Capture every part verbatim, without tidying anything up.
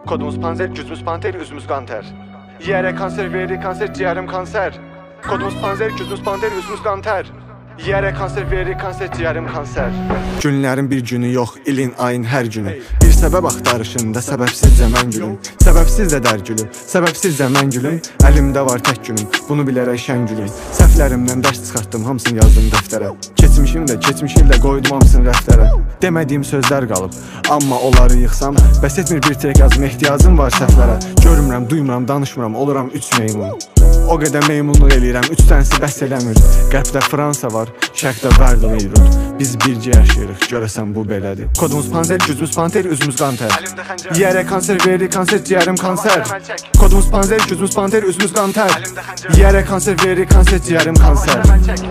Kodumuz panzer, gücümüz panter, üzümüz qanter. Yiyərək kanser verir, kanser ciyərim kanser. Kodumuz panzer, gücümüz panter, üzümüz qanter. Yiyərək kanser verir, kanser ciyərim kanser. Günlərin bir günü yox, ilin, ayın hər günü. Bir səbəb axtarışında səbəbsizcə mən gülüm. Səbəbsiz də dərgülüm, səbəbsizcə mən gülüm. Əlimdə var tək günüm, bunu bilərək şən gülüm. Səhvlərimdən dərs çıxartdım, hamısını yazdım dəftərə. Keçmişim də, keçmişim də qoydum hamısını rəftərə. Demədiyim sözlər qalıb, amma onları yıxsam, bəs etmir bir tek yazım, ehtiyacım var səhvlərə. Görmürəm, duymıram, danışmıram, oluram üç meymun. O qədər meymunluq eləyirəm, üç dənəsi bəs eləmir. Qərbdə Fransa var, şərqdə Berlin Beyrut. Biz bircə yaşayırıq, görəsən bu belədir. Kodumuz panzer, gücümüz panter, üzümüz qanter. Yiyərək kanser verir, kanser ciyərim kanser. Kodumuz panzer, gücümüz panter, üzümüz qanter. Yiyərək kanser verir, kanser ciyərim kanser.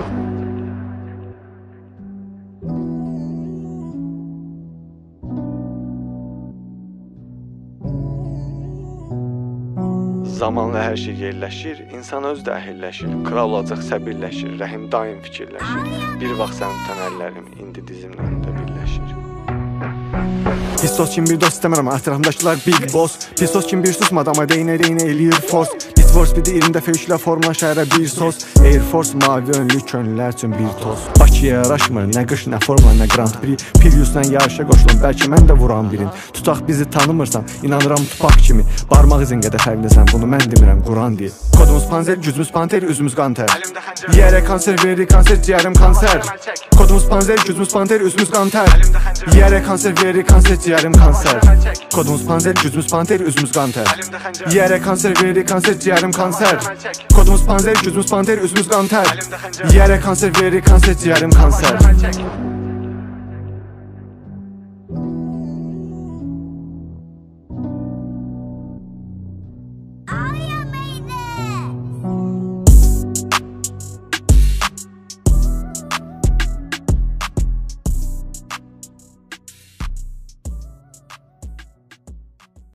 Zamanla hər şey yerləşir, insan öz də əhilləşir. Kral olacaq səbirləşir, rəhim daim fikirləşir. Bir vaxt sən tutan əllərim, indi dizimlə də birləşir. Pistos kim bir dost istəmərəm, ətrafımdakılar big boss. Pistos kim bir susmadı, amma reynə reynə eləyir force. Need for speed iyirmi dəfə yüklə formula şəhərə bir sos. Air Force mavi önlü könüllər üçün bir toz. Bakıya yaraşmır, nə qış, nə formula, nə Grand Prix. Prius'la yarışa qoşulun, bəlkə mən də vuran birin. Tutaq bizi tanımırsan, inanıram tupak kimi. Barmaq izin qədər fərqləsən, bunu mən demirəm, Quran deyil. Kodumuz panzer, gücümüz panter, üzümüz qanter. Yiyərək kanser verir, kanser ciyərim kanser. Kodumuz panzer, gücümüz panter, üzümüz qanter. Yiyərək kanser verir, kanser ciyərim kanser. Kodumuz panzer, gücümüz panter, üzümüz qanter. Yiyərək kanser verir, kanser ciyərim kanser. Kodumuz panzer, gücümüz panter, üzümüz qanter. Yiyərək kanser verir, kanser ciyərim kanser.